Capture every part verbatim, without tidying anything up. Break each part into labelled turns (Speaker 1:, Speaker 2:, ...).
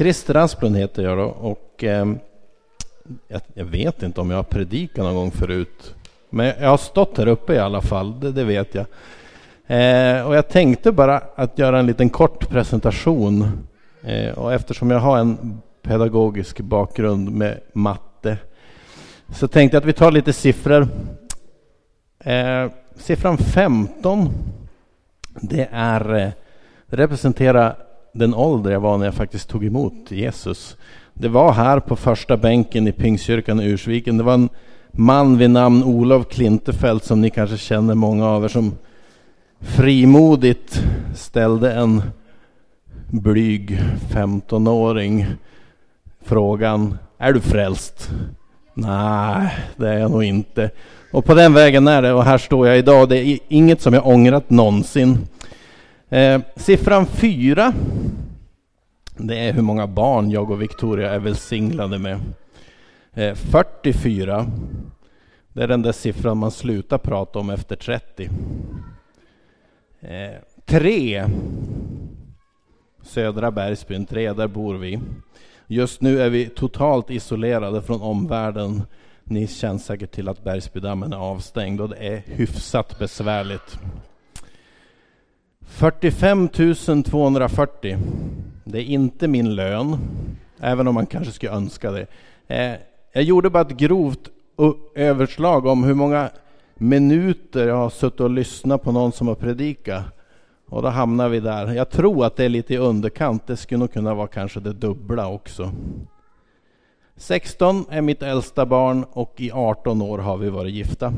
Speaker 1: Christer Asplund heter jag då, och eh, jag, jag vet inte om jag har predikat någon gång förut. Men jag har stått här uppe i alla fall, det, det vet jag. Eh, och jag tänkte bara att göra en liten kort presentation. Eh, och eftersom jag har en pedagogisk bakgrund med matte, så tänkte jag att vi tar lite siffror. Eh, siffran femton, det är eh, representerar den ålder jag var när jag faktiskt tog emot Jesus. Det var här på första bänken i Pingstkyrkan i Ursviken. Det var en man vid namn Olof Klintefelt, som ni kanske känner många av er, som frimodigt ställde en blyg femtonåring frågan: är du frälst? Nej, det är jag nog inte. Och på den vägen är det, och här står jag idag. Det är inget som jag ångrat någonsin. Eh, siffran fyra, det är hur många barn jag och Victoria är välsignade med. Eh, fyrtiofyra, det är den där siffran man slutar prata om efter trettio. Eh, tre, Södra Bergsbyn, tre, där bor vi. Just nu är vi totalt isolerade från omvärlden. Ni känner säkert till att Bergsbydammen är avstängd, och det är hyfsat besvärligt. fyrtiofem tusen tvåhundrafyrtio, det är inte min lön, även om man kanske skulle önska det. Eh, jag gjorde bara ett grovt överslag om hur många minuter jag har suttit och lyssnat på någon som har predikat. Och då hamnar vi där. Jag tror att det är lite i underkant. Det skulle nog kunna vara kanske det dubbla också. sexton är mitt äldsta barn, och i arton år har vi varit gifta.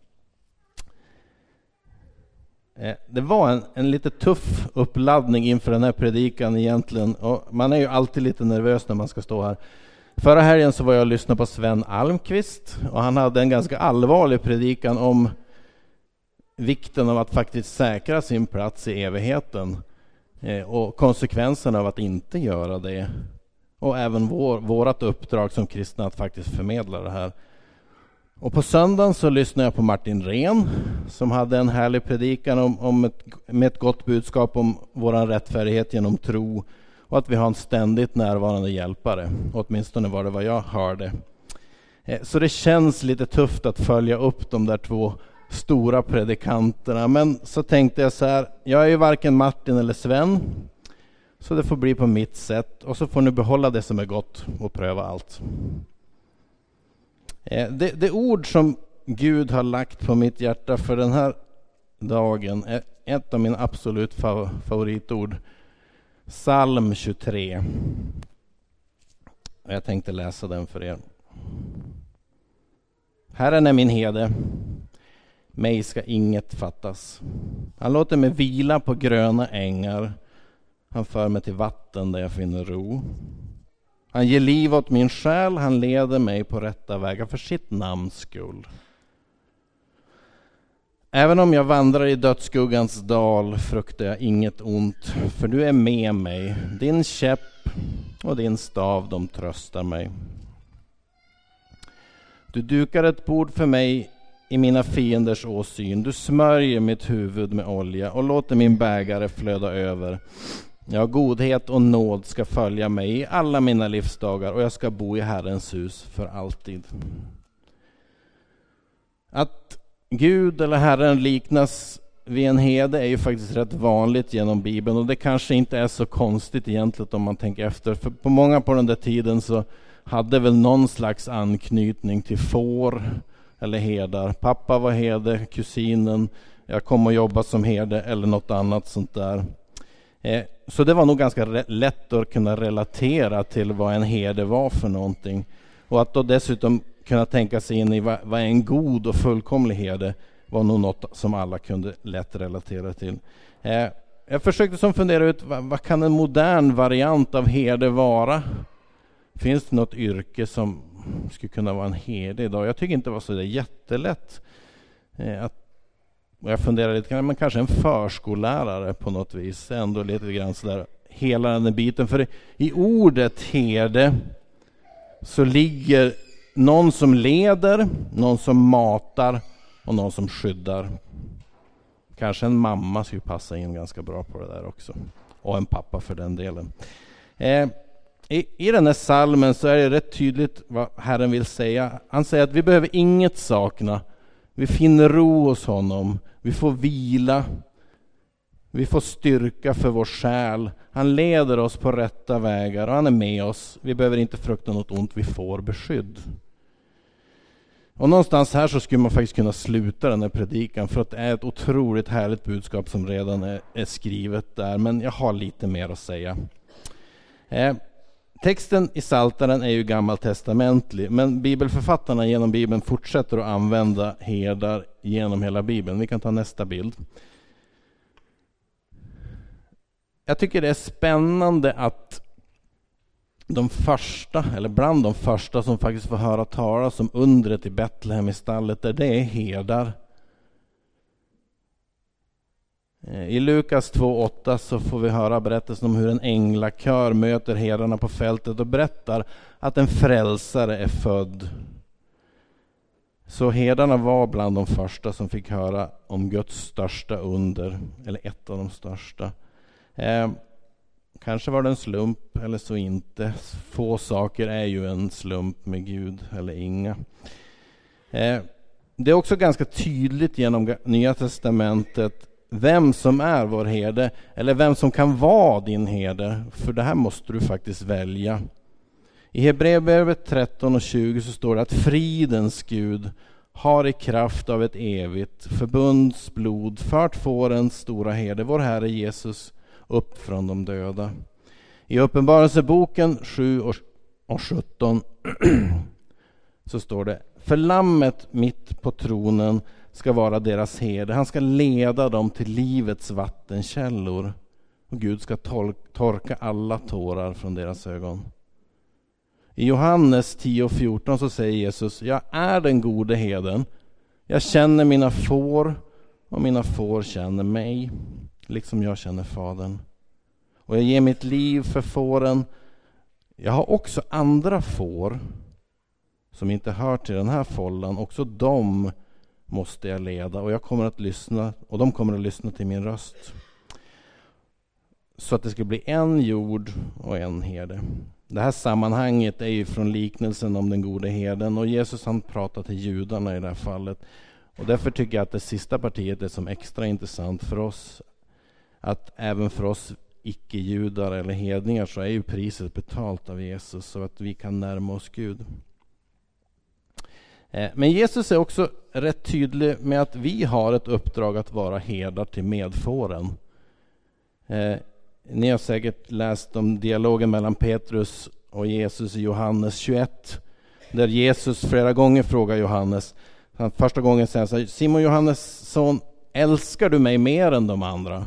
Speaker 1: Det var en, en lite tuff uppladdning inför den här predikan egentligen. Och man är ju alltid lite nervös när man ska stå här. Förra helgen så var jag och lyssnade på Sven Almqvist, och han hade en ganska allvarlig predikan om vikten av att faktiskt säkra sin plats i evigheten, eh, och konsekvenserna av att inte göra det, och även vår, vårat uppdrag som kristna att faktiskt förmedla det här. Och på söndagen så lyssnade jag på Martin Ren, som hade en härlig predikan om, om ett, med ett gott budskap om våran rättfärdighet genom tro, och att vi har en ständigt närvarande hjälpare. Åtminstone var det vad jag hörde. Eh, så det känns lite tufft att följa upp de där två stora predikanterna, men så tänkte jag så här: jag är ju varken Martin eller Sven, så det får bli på mitt sätt, och så får ni behålla det som är gott och pröva allt. Eh, det, det ord som Gud har lagt på mitt hjärta för den här dagen är ett av mina absolut favoritord, Psalm tjugotre. Jag tänkte läsa den för er. Herren är min herde, mig ska inget fattas. Han låter mig vila på gröna ängar. Han för mig till vatten där jag finner ro. Han ger liv åt min själ. Han leder mig på rätta vägar för sitt namns skull. Även om jag vandrar i dödsskuggans dal fruktar jag inget ont, för du är med mig. Din käpp och din stav, de tröstar mig. Du dukar ett bord för mig i mina fienders åsyn. Du smörjer mitt huvud med olja och låter min bägare flöda över. Ja, godhet och nåd ska följa mig i alla mina livsdagar, och jag ska bo i Herrens hus för alltid. Att Gud eller Herren liknas vid en herde är ju faktiskt rätt vanligt genom Bibeln, och det kanske inte är så konstigt egentligen om man tänker efter. För på många på den där tiden så hade väl någon slags anknytning till får eller herdar. Pappa var herde, kusinen, jag kom och jobba som herde eller något annat sånt där. Eh, så det var nog ganska re- lätt att kunna relatera till vad en herde var för någonting. Och att då dessutom kunna tänka sig in i vad, vad en god och fullkomlig herde var nog något som alla kunde lätt relatera till. Eh, jag försökte som fundera ut vad, vad kan en modern variant av herde vara? Finns det något yrke som skulle kunna vara en herde idag? Jag tycker inte det var så där jättelätt. Eh, att, och jag funderar lite, men kanske en förskollärare på något vis. Ändå lite grann sådär, hela den biten. För i ordet herde så ligger någon som leder, någon som matar och någon som skyddar. Kanske en mamma skulle passa in ganska bra på det där också. Och en pappa för den delen. Eh, I, I den här salmen så är det rätt tydligt vad Herren vill säga. Han säger att vi behöver inget sakna. Vi finner ro hos honom. Vi får vila. Vi får styrka för vår själ. Han leder oss på rätta vägar och han är med oss. Vi behöver inte frukta något ont, vi får beskydd. Och någonstans här så skulle man faktiskt kunna sluta den här predikan, för att det är ett otroligt härligt budskap som redan är, är skrivet där. Men jag har lite mer att säga. Eh, texten i Psaltaren är ju gammaltestamentlig, men bibelförfattarna genom Bibeln fortsätter att använda herdar genom hela Bibeln. Vi kan ta nästa bild. Jag tycker det är spännande att de första, eller bland de första som faktiskt får höra talas om undret i Betlehem i stallet, där det är herdar. I Lukas två åtta så får vi höra berättelsen om hur en änglakör möter herdarna på fältet och berättar att en frälsare är född. Så herdarna var bland de första som fick höra om Guds största under, eller ett av de största. Eh, kanske var det en slump eller så inte. Få saker är ju en slump med Gud, eller inga. Eh, det är också ganska tydligt genom Nya testamentet vem som är vår herde, eller vem som kan vara din herde. För det här måste du faktiskt välja. I Hebreerbrevet tretton och tjugo så står det att fridens Gud har i kraft av ett evigt förbunds blod fört fårens stora herde, vår Herre Jesus, upp från de döda. I Uppenbarelseboken sju och sjutton så står det: för lammet mitt på tronen ska vara deras herde. Han ska leda dem till livets vattenkällor. Och Gud ska tol- torka alla tårar från deras ögon. I Johannes tio och fjorton så säger Jesus: jag är den gode herden. Jag känner mina får och mina får känner mig, liksom jag känner Fadern. Och jag ger mitt liv för fåren. Jag har också andra får som inte hör till den här fållan. Också de måste jag leda, och jag kommer att lyssna, och de kommer att lyssna till min röst. Så att det ska bli en jord och en herde. Det här sammanhanget är ju från liknelsen om den gode herden, och Jesus han pratar till judarna i det här fallet. Och därför tycker jag att det sista partiet är som extra intressant för oss. Att även för oss icke-judar eller hedningar så är ju priset betalt av Jesus, så att vi kan närma oss Gud. Men Jesus är också rätt tydlig med att vi har ett uppdrag att vara herdar till medfåren. Eh, ni har säkert läst om dialogen mellan Petrus och Jesus i Johannes tjugoett. Där Jesus flera gånger frågar Johannes. Han, första gången säger han så här: Simon Johannes son, älskar du mig mer än de andra?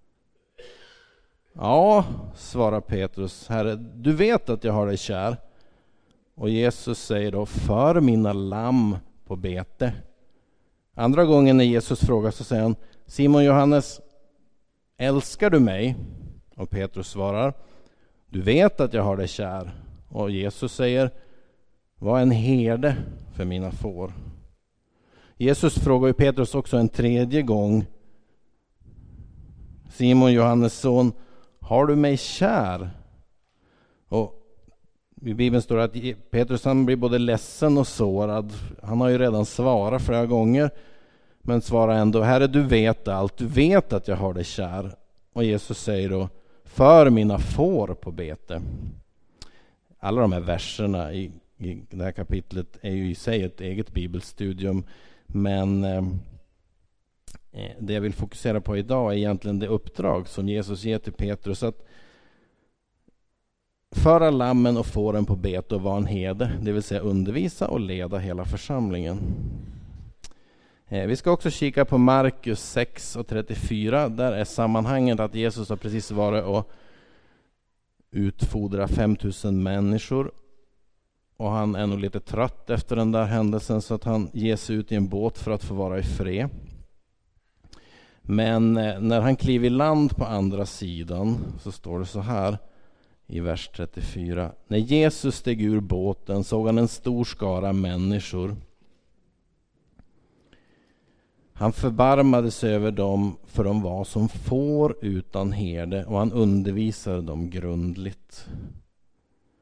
Speaker 1: Ja, svarar Petrus, Herre, du vet att jag har dig kär. Och Jesus säger då: för mina lamm på bete. Andra gången när Jesus frågar så säger han: Simon Johannes, älskar du mig? Och Petrus svarar: du vet att jag har dig kär. Och Jesus säger: var en herde för mina får. Jesus frågar ju Petrus också en tredje gång: Simon Johannes son, har du mig kär? Och i Bibeln står det att Petrus han blir både ledsen och sårad. Han har ju redan svarat flera gånger, men svarar ändå: Herre, du vet allt. Du vet att jag har dig kär. Och Jesus säger då: för mina får på bete. Alla de här verserna i, i det här kapitlet är ju i sig ett eget bibelstudium. Men eh, det jag vill fokusera på idag är egentligen det uppdrag som Jesus ger till Petrus. Att föra lammen och fåren på bete och vara en herde, det vill säga undervisa och leda hela församlingen. Eh, vi ska också kika på Markus sex och trettiofyra. Där är sammanhanget att Jesus har precis varit och utfodra fem tusen människor. Och han är nog lite trött efter den där händelsen, så att han ger sig ut i en båt för att få vara i fred. Men eh, när han kliver i land på andra sidan så står det så här i vers trettiofyra. När Jesus steg ur båten såg han en stor skara människor. Han förbarmade sig över dem, för de var som får utan herde, och han undervisade dem grundligt.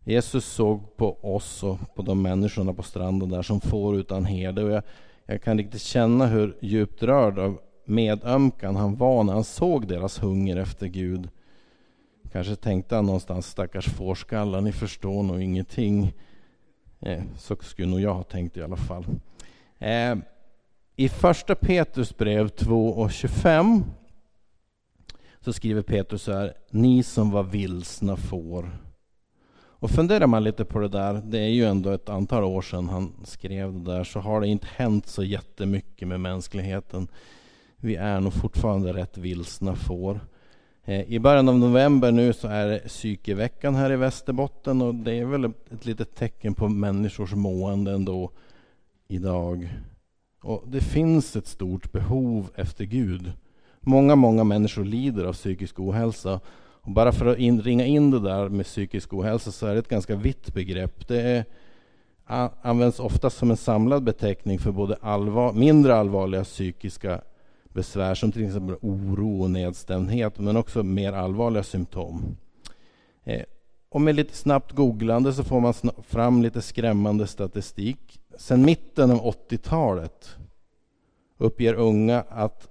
Speaker 1: Jesus såg på oss och på de människorna på stranden där som får utan herde. Och jag, jag kan riktigt känna hur djupt rörd av medömkan han var när han såg deras hunger efter Gud. Kanske tänkte han någonstans, stackars fårskallar, ni förstår nog ingenting. Eh, så skulle nog jag ha tänkt i alla fall. Eh, I första Petrus brev två och tjugofem så skriver Petrus så här: ni som var vilsna får. Och funderar man lite på det där, det är ju ändå ett antal år sedan han skrev det där, så har det inte hänt så jättemycket med mänskligheten. Vi är nog fortfarande rätt vilsna får. I början av november nu så är det psykeveckan här i Västerbotten, och det är väl ett litet tecken på människors mående ändå idag. Och det finns ett stort behov efter Gud. Många, många människor lider av psykisk ohälsa. Och bara för att in, ringa in det där med psykisk ohälsa så är det ett ganska vitt begrepp. Det är, a, används ofta som en samlad beteckning för både allvar, mindre allvarliga psykiska besvär som till exempel oro och nedstämdhet, men också mer allvarliga symptom. Eh, och med lite snabbt googlande så får man sna- fram lite skrämmande statistik. Sedan mitten av åttiotalet uppger unga att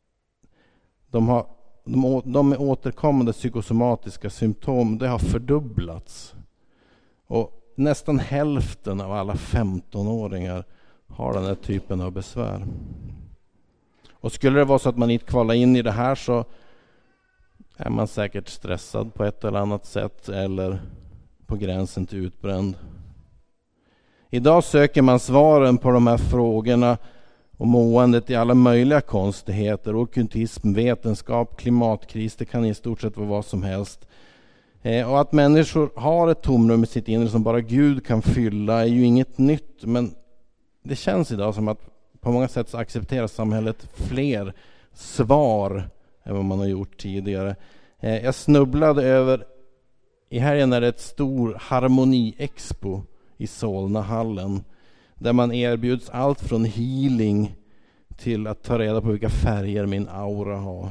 Speaker 1: de har de, de med återkommande psykosomatiska symptom, det har fördubblats. Och nästan hälften av alla femtonåringar har den här typen av besvär. Och skulle det vara så att man inte kvalar in i det här, så är man säkert stressad på ett eller annat sätt eller på gränsen till utbränd. Idag söker man svaren på de här frågorna och måendet i alla möjliga konstigheter. Ockultism, vetenskap, klimatkris, det kan i stort sett vara vad som helst. Eh, och att människor har ett tomrum i sitt inre som bara Gud kan fylla är ju inget nytt. Men det känns idag som att på många sätt så accepterar samhället fler svar än vad man har gjort tidigare. Eh, jag snubblade över, i helgen är det ett stor harmoni-expo i Solnahallen, där man erbjuds allt från healing till att ta reda på vilka färger min aura har.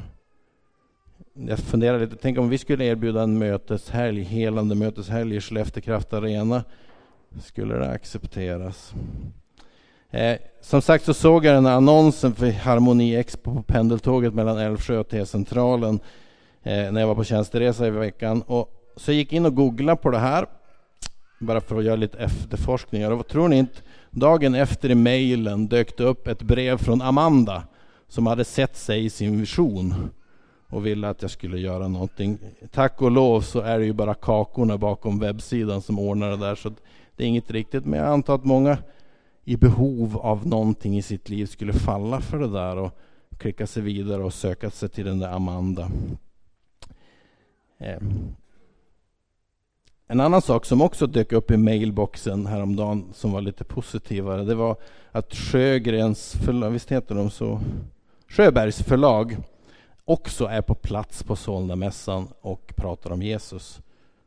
Speaker 1: Jag funderar lite, tänk om vi skulle erbjuda en möteshelg, helande möteshelg i Skellefteå Kraft Arena, skulle det accepteras? Eh, som sagt så såg jag den här annonsen för Harmoni Expo på pendeltåget mellan Älvsjö och T-centralen eh, när jag var på tjänsteresa i veckan, och så gick in och googlade på det här bara för att göra lite efterforskningar. Och vad tror ni inte? Dagen efter i mejlen dök det upp ett brev från Amanda som hade sett sig i sin vision och ville att jag skulle göra någonting. Tack och lov så är det ju bara kakorna bakom webbsidan som ordnar det där, så det är inget riktigt. Men jag antar att många i behov av någonting i sitt liv skulle falla för det där och klicka sig vidare och söka sig till den där Amanda. Eh. En annan sak som också dök upp i mailboxen häromdagen som var lite positivare, det var att Sjögrens förlag, visst heter de så? Sjöbergs förlag också är på plats på Solnamässan och pratar om Jesus.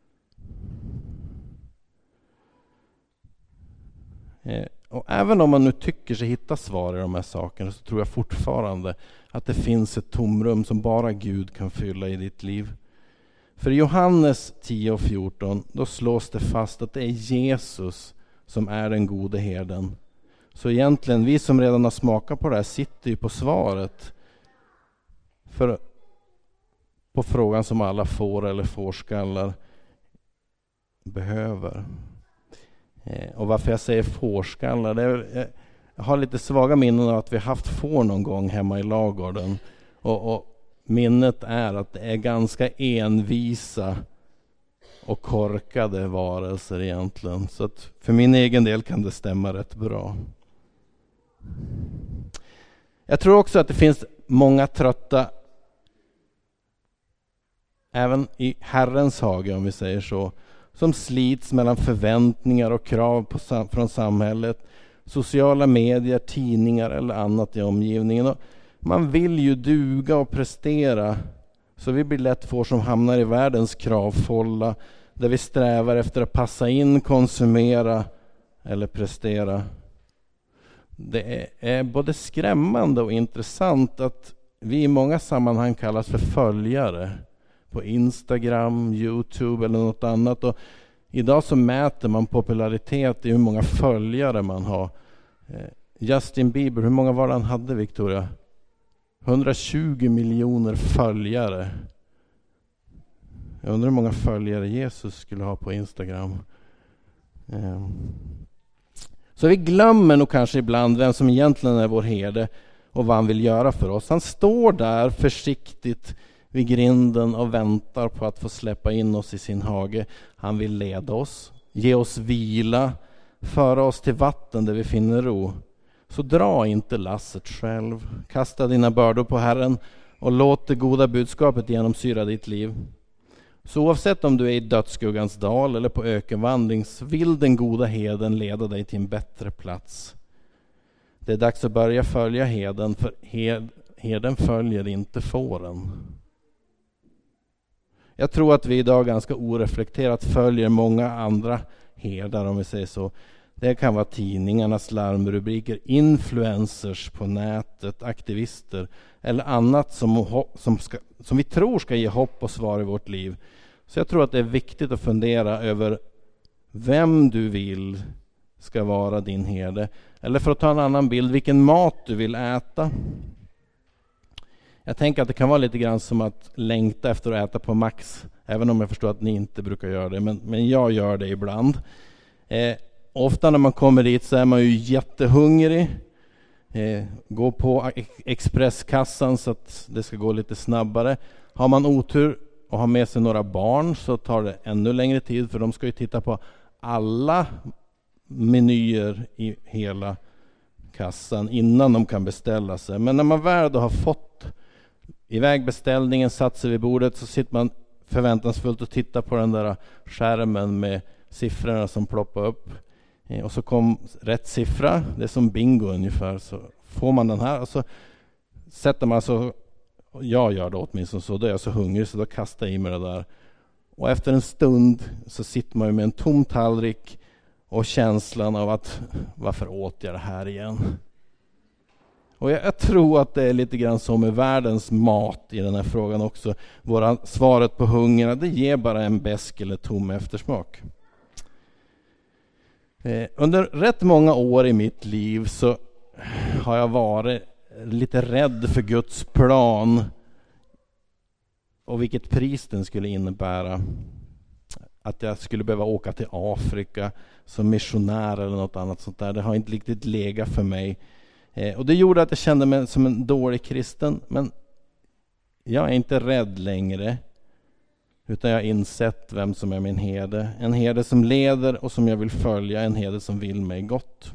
Speaker 1: Eh, och även om man nu tycker sig hitta svar i de här sakerna, så tror jag fortfarande att det finns ett tomrum som bara Gud kan fylla i ditt liv. För i Johannes tio och fjorton då slås det fast att det är Jesus som är den gode herden. Så egentligen, vi som redan har smakat på det här sitter ju på svaret för, på frågan som alla får eller fårskallar behöver. Eh, och varför jag säger fårskallar, det är, jag har lite svaga minnen av att vi haft får någon gång hemma i ladugården. Och, och minnet är att det är ganska envisa och korkade varelser egentligen. Så att för min egen del kan det stämma rätt bra. Jag tror också att det finns många trötta, även i Herrens hage om vi säger så, som slits mellan förväntningar och krav på, från samhället, sociala medier, tidningar eller annat i omgivningen. Och man vill ju duga och prestera, så vi blir lätt får som hamnar i världens kravfålla där vi strävar efter att passa in, konsumera eller prestera. Det är, är både skrämmande och intressant att vi i många sammanhang kallas för följare på Instagram, YouTube eller något annat. Och Idag så mäter man popularitet i hur många följare man har. Justin Bieber, hur många var det han hade, Victoria? hundratjugo miljoner följare. Jag undrar hur många följare Jesus skulle ha på Instagram. Så vi glömmer nog kanske ibland vem som egentligen är vår herde och vad han vill göra för oss. Han står där försiktigt vid grinden och väntar på att få släppa in oss i sin hage. Han vill leda oss, ge oss vila, föra oss till vatten där vi finner ro. Så dra inte lasset själv. Kasta dina bördor på Herren och låt det goda budskapet genomsyra ditt liv. Så oavsett om du är i dödsskuggans dal eller på ökenvandring, vill den goda herden leda dig till en bättre plats. Det är dags att börja följa herden, för herden följer inte fåren. Jag tror att vi idag ganska oreflekterat följer många andra herdar, om vi säger så. Det kan vara tidningarnas larmrubriker, influencers på nätet, aktivister eller annat som, som, ska, som vi tror ska ge hopp och svar i vårt liv. Så jag tror att det är viktigt att fundera över vem du vill ska vara din herde. Eller för att ta en annan bild, vilken mat du vill äta. Jag tänker att det kan vara lite grann som att längta efter att äta på Max. Även om jag förstår att ni inte brukar göra det. Men, men jag gör det ibland. Eh, ofta när man kommer dit så är man ju jättehungrig. Eh, gå på expresskassan så att det ska gå lite snabbare. Har man otur och har med sig några barn så tar det ännu längre tid. För de ska ju titta på alla menyer i hela kassan innan de kan beställa sig. Men när man väl då har fått iväg beställningen, satt sig vid bordet, så sitter man förväntansfullt och tittar på den där skärmen med siffrorna som ploppar upp. Och så kom rätt siffra, det är som bingo ungefär. Så får man den här och så sätter man så, jag gör det åtminstone så, då är jag så hungrig så då kastar jag i mig det där. Och efter en stund så sitter man ju med en tom tallrik och känslan av att varför åt jag det här igen? Och jag, jag tror att det är lite grann som med världens mat i den här frågan också. Våra svaret på hunger, det ger bara en besk eller tom eftersmak. Eh, under rätt många år i mitt liv så har jag varit lite rädd för Guds plan och vilket pris den skulle innebära. Att jag skulle behöva åka till Afrika som missionär eller något annat sånt där. Det har inte riktigt legat för mig. Eh, och det gjorde att jag kände mig som en dålig kristen. Men jag är inte rädd längre. Utan jag har insett vem som är min herde. En herde som leder och som jag vill följa. En herde som vill mig gott.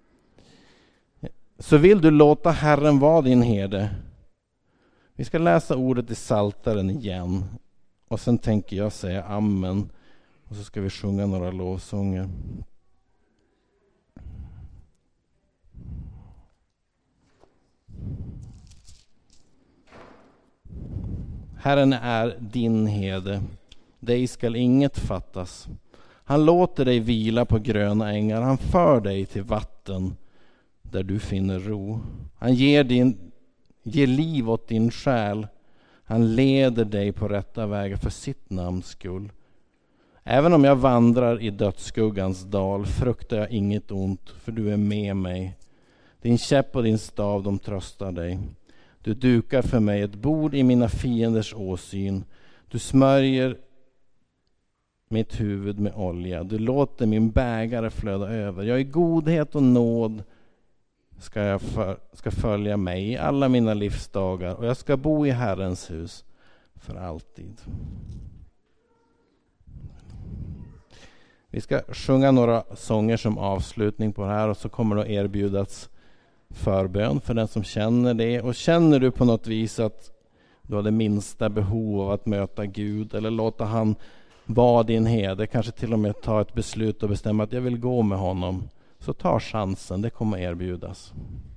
Speaker 1: Så vill du låta Herren vara din herde. Vi ska läsa ordet i Psaltaren igen. Och sen tänker jag säga amen. Och så ska vi sjunga några lovsånger. Herren är din herde. Dig skall inget fattas. Han låter dig vila på gröna ängar. Han för dig till vatten där du finner ro. Han ger, din, ger liv åt din själ. Han leder dig på rätta vägar för sitt namns skull. Även om jag vandrar i dödsskuggans dal fruktar jag inget ont, för du är med mig. Din käpp och din stav, de tröstar dig. Du dukar för mig ett bord i mina fienders åsyn. Du smörjer mitt huvud med olja. Du låter min bägare flöda över. Jag i godhet och nåd ska jag för, ska följa mig i alla mina livsdagar. Och jag ska bo i Herrens hus för alltid. Vi ska sjunga några sånger som avslutning på det här. Och så kommer det erbjudas förbön för den som känner det. Och känner du på något vis att du har det minsta behov av att möta Gud. Eller låta han vara din herde. Kanske till och med ta ett beslut och bestämma att jag vill gå med honom. Så ta chansen, det kommer erbjudas.